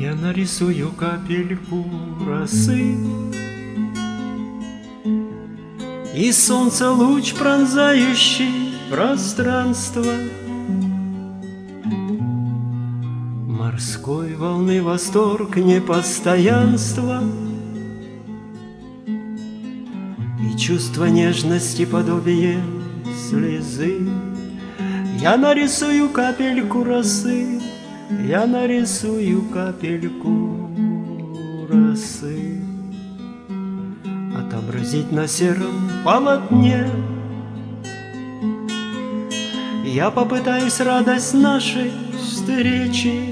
Я нарисую капельку росы, и солнце луч, пронзающий пространство, морской волны восторг, непостоянство и чувство нежности, подобие слезы. Я нарисую капельку росы, я нарисую капельку росы, отобразить на сером полотне. Я попытаюсь радость нашей встречи,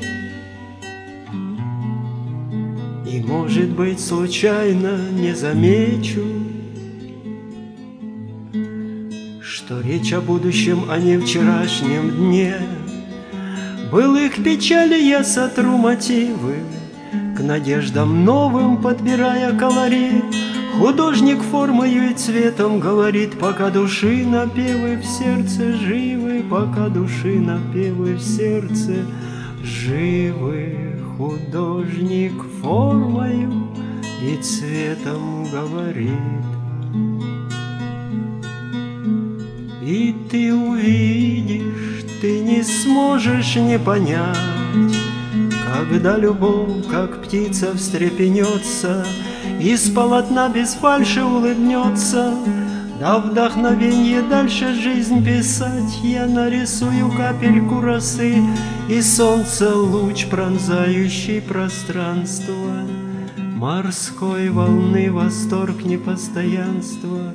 и, может быть, случайно не замечу, что речь о будущем, а не вчерашнем дне. Былых печали я сотру мотивы, к надеждам новым подбирая колорит. Художник формою и цветом говорит, пока души напевы в сердце живы, пока души напевы в сердце живы. Художник формою и цветом говорит, и ты увидишь, ты не сможешь не понять, когда любовь, как птица, встрепенется, из полотна без фальши улыбнется, да вдохновенье дальше жизнь писать. Я нарисую капельку росы, и солнце луч, пронзающий пространство, морской волны восторг, непостоянство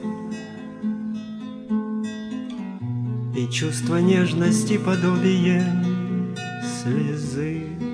и чувство нежности, подобие слезы.